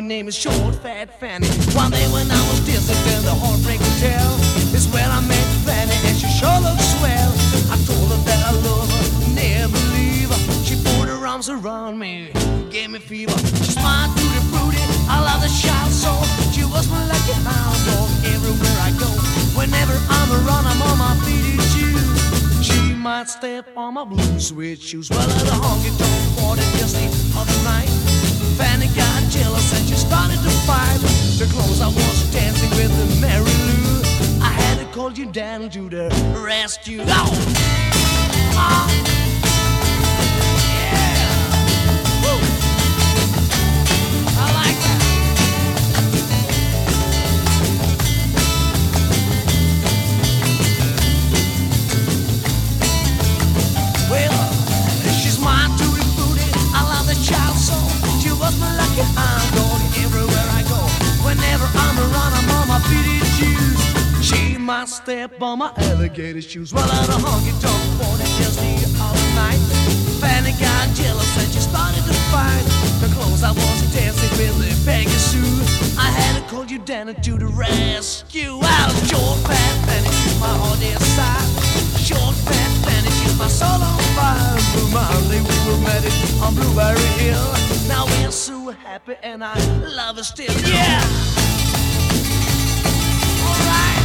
name is Short Fat Fanny. One day when I was dancing in the Heartbreak Hotel is where I met Fanny, and she sure looks swell. I told her that I love her, never leave her. She put her arms around me, gave me fever. She smiled through the fruity, I love the child so. She was my lucky hound dog everywhere I go. Whenever I'm around, I'm on my feet shoes. She might step on my blue suede shoes. Well, at a honky-tonk party just the other night, Fanny got jealous and she started to fight. The clothes I was dancing with the Mary Lou, I had to call you down to the rescue. Oh! Yeah! Woo! I like that. Well, she's mine to be booty. I love the child so. She was my lucky hound dog everywhere I go. Whenever I'm around, I'm on my feet shoes. She might step on my alligator shoes. Well, at a honky-tonk party just the other night, Fanny got jealous and she started to fight. The clothes I was dancing with, the Peggy Sue, I had to call you down to the rescue. Well, Short Fat Fanny, she's my heart inside. Short Fat Fanny, she's my soul on fire. Blue Monday we were married on Blueberry Hill. Now we're so happy and I love her still. Yeah! Alright!